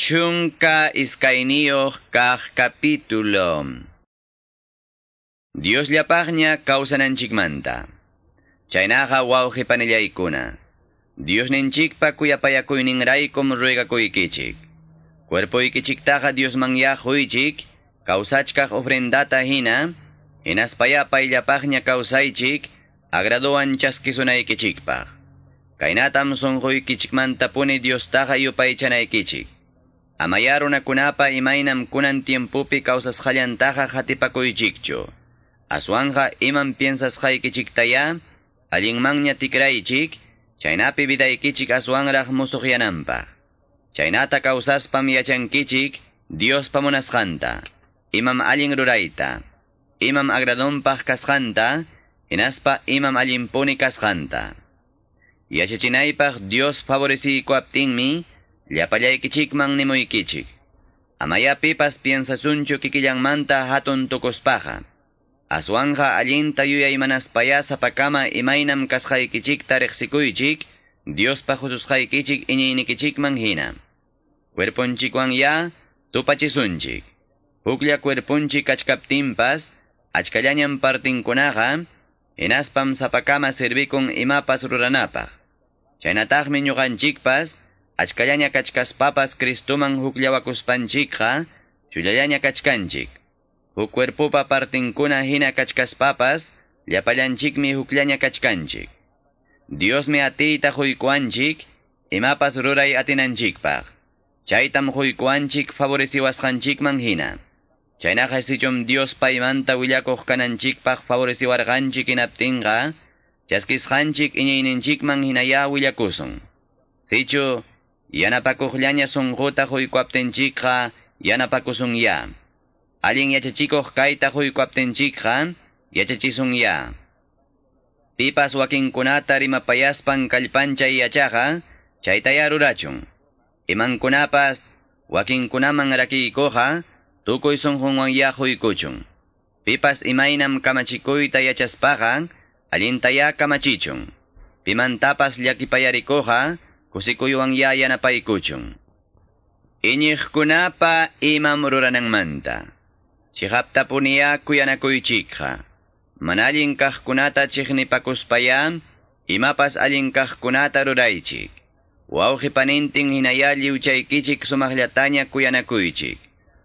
Chunka iskainiyuq kaq capítulo. Dios llapaqña kawsananchikmanta. Chaynaqa wawqipanillaykuna. Dios ninchikpa kuyapayakuyninraykum ruegakuykichik. Cuerpuykichiktaqa Diosmanya huychik, kawsachkaq ofrendata hina, hinaspaya payllapaqña kawsaychik, agraduan chaskisunaykichikpaq. Kaynatam sunquykichikmanta puni Diostaqa yupaychanaykichik. Amaya runakunapa imaynam kunan tiempupi kawsasqallantaqa hatipakuychikchu. Aswanja iman piensasqaykichiktaya, allinmanña tikraychik, chaynapi vidaykichik aswanraq musuqyananpaq. Chaynata kawsaspam yachankichik, Diospa munasqanta, imam allin rurayta, imam agradunpaq kasqanta, hinaspa imam allinpuni kasqanta. Yachachinaypaq Dios favorecikuaptinmi, llapallaykichikman nimuykichik. Amaya pipas piensasunchu kikillanmanta hatun tukuspaqa. Aswanja allinta yuyaymanaspaja sapakama imaynam kasqaykichikta riqsikuychik, Diospa hususqaykichik iñiynikichikman hina. Cuerpunchikwan ya tupachisunchik. Huklla cuerpunchik kachkaptinpas, achkallañam partinkunaqa, hinaspam sapakama servikun imapas ruranapaq. Chaynataqmi ñuqanchikpas, achkallaña kachkaspapas Cristuman hukllawakuspanchikqa, chullallaña kachkanchik. Huk cuerpupa partinkuna hina kachkaspapas, llapallanchikmi hukllaña kachkanchik. Diosmi atiyta huykuanchik, imapas ruray atinanchikpaq. Chaytam huykuanchik favoreciwasqanchikman hina. Chaynaqa sichum Dios paymanta willakuq kananchikpaq favoreciwarqanchik hinaptinqa, chaskisqanchik iñiyninchikman hinaya willakusun. Sichu, yanapakuqllaña sunquta huykuaptinchikqa, yanapakusun ya. Allin yachachikuq kayta huykuaptinchikqa, yachachisun ya. Pipas wakinkunata rimapayaspan kallpanchay yachaqa, chaytaya rurachun. Imankunapas, wakinkunaman rakiykuqa, tukuy sunqunwan ya huykuchun. Pipas imaynam kamachikuyta yachaspaqa, allintaya kamachichun. Pimantapas llakipayarikuqa, kusikuywan ya yanapaykuchun. Iñiqkunapa imam rurananmanta. Chihaptapuniya kuyanakuychikqa. Manallin kaqkunata chiqnipakuspaya, imapas allin kaqkunata ruraychik. Wawqipanintin hinaya liwchaykichik sumaqllataña kuyanakuychik.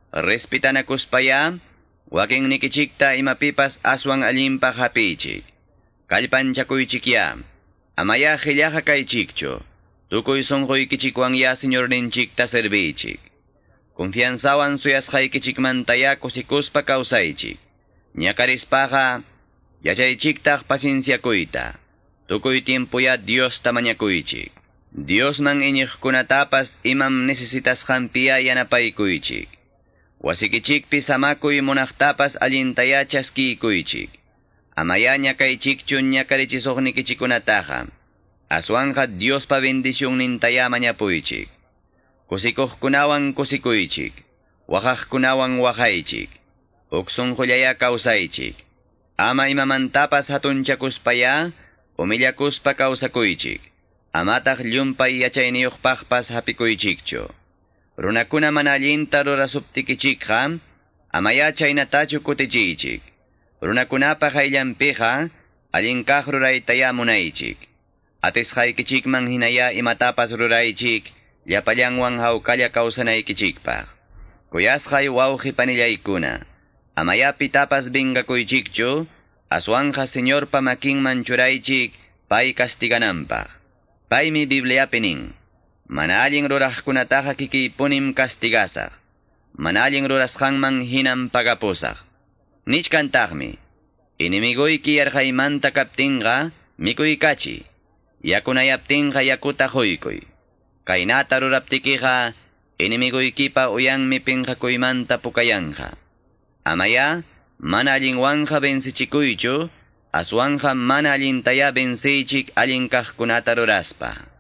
Respitanakuspaya, wakinnikichikta imapipas aswan allinpaq hapiychik. Kallpanchakuychikya, amaya qillaqa kaychikchu. Tukuy sunquykichikwan ya señorninchikta servichik. Confianzawan suyasqaykichikmantaya kusikuspa kawsaychik. Ñakarispaqa, yachaychiktaq pacienciakuyta. Tukuy tiempuya Diosta mañakuychik. Diosman iñiqkunatapas imam necesitasqanpiya yanapaykuychik. Wasikichikpi samakuy munaqtapas allintaya chaskikuychik. Amaya ñakaychikchu ñakarichisugnikichikunataqa. Aswanja Diospa bendicionnintaya mañapuychik. Kusikuqkunawan kusikuychik. Waqaqkunawan waqaychik. Uksunqullaya kawsaychik. Ama imamantapas hatunchakuspaya, umillakuspa kawsakuychik. Amataq llumpay yachayniyuqpaqpas hapikuychikchu. Runakuna mana allinta rurasuptikichikqa, amaya chaynatachu kutichiychik. Runakunapa qayllanpiqa, allinkaq ruraytaya munaychik. Atisqaykichikman hinaya imatapas ruraychik, llapallanwan hawkalla kawsanaykichikpaq. Kuyasqay wawqipanillaykuna, amaya pitapas bingakuychikchu, aswanja Señorpa makinman churaychik, pay kastigananpaq. Paymi Bibliapi nin, mana allin ruraqkunataqa kikiypunim kastigasaq, mana allin rurasqanman hinam pagapusaq. Nichkantaqmi, inimiguyki yarqaymanta kaptinqa, mikuykachi, yakunayaptinqa yakuta huykuy. Kaynata ruraptikiqa, inimiguykipa uyanmi pinqakuymanta pukayanqa. Amaya, mana allinwanja bensichikuychu, aswanja mana allintaya bensiychik allinkaqkunata ruraspa.